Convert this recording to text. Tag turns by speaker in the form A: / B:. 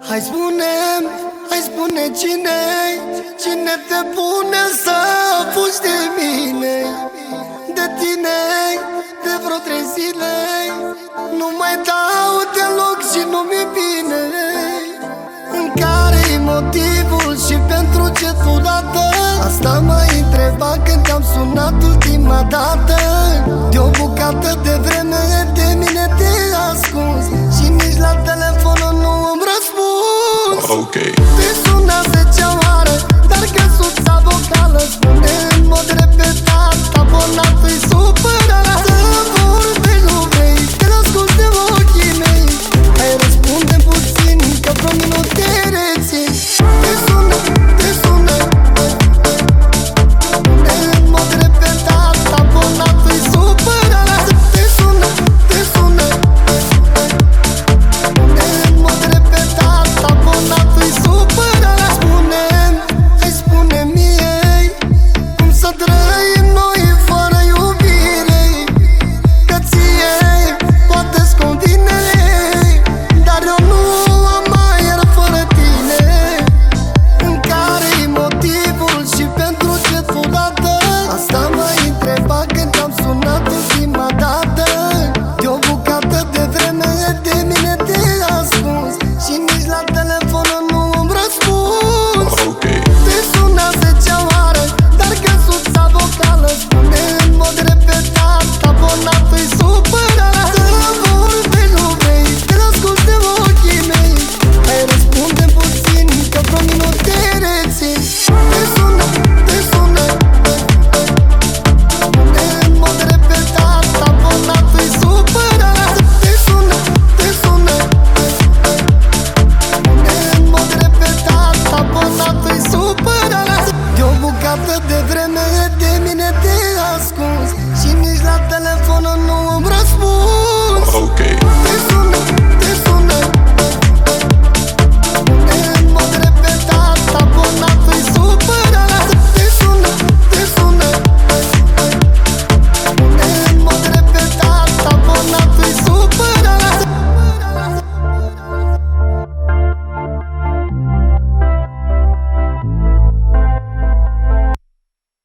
A: Hai spune cine te pune să fugi de mine, de tine, de vreo 3 zile. Nu mai dau deloc și nu mi-e bine. În care-i motivul și pentru ce durată? Asta m-ai întrebat când te-am sunat ultima dată. De o bucată de vreme